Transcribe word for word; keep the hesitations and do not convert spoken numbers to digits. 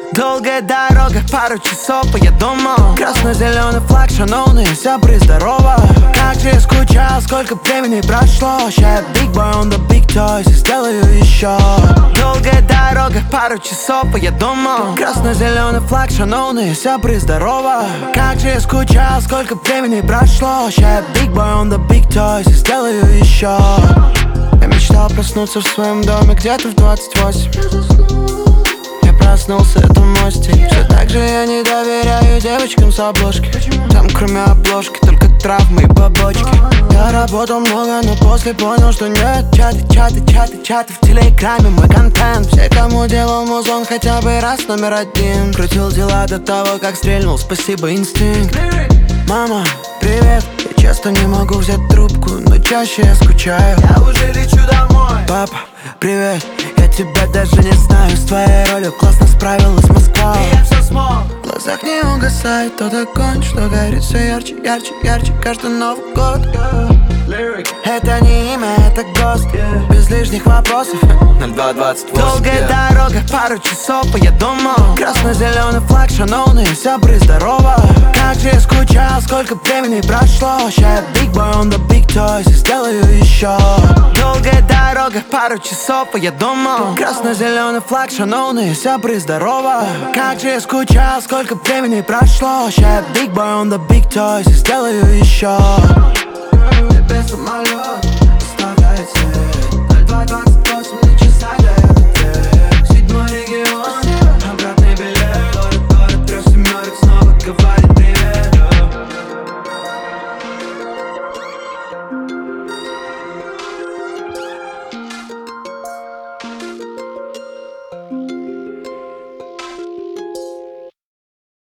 Долгая дорога, пару часов, а я дома. Красно-зеленый флаг, шановные сябры, здорово. Как же я скучал, сколько времени прошло. Ща big boy on the big toys, и сделаю еще. Долгая дорога, пару часов, а я дома. Красно-зеленый флаг, шановные сябры, здорово. Как же я скучал, сколько времени прошло. Ща big boy on the big toys, и сделаю еще. Я мечтал проснуться в своем доме где-то в двадцать восемь. Проснулся, это мой стиль. Все так же я не доверяю девочкам с обложки. Там кроме обложки только травмы и побочки. Я работал много, но после понял, что нет. Чаты, чаты, чаты, чаты в телеграме, мой контент. Все, кому делал музон хотя бы раз номер один. Крутил дела до того, как стрельнул, спасибо, инстинкт. Мама, привет. Я часто не могу взять трубку, но чаще я скучаю. Я уже лечу домой. Папа, привет. Я тебя даже не знаю. С твоей ролью классно справилась Москва. И я все смог. В глазах не угасает тот огонь, что горит все ярче, ярче, ярче каждый Новый год. Это не имя, это гост. Без лишних вопросов. ноль два двадцать восемь. Долгая дорога, пару часов, а я дома. Красно-зеленый флаг, шановные сябры, здорово. Как же я скучал, сколько времени прошло. Ща big boy on the big toys, и сделаю еще. Долгая дорога, пару часов, а я дома. Красно-зеленый флаг, шановные сябры, здорово. Как же я скучал, сколько времени прошло. Ща big boy on the big toys, и сделаю еще. Тебе самолет.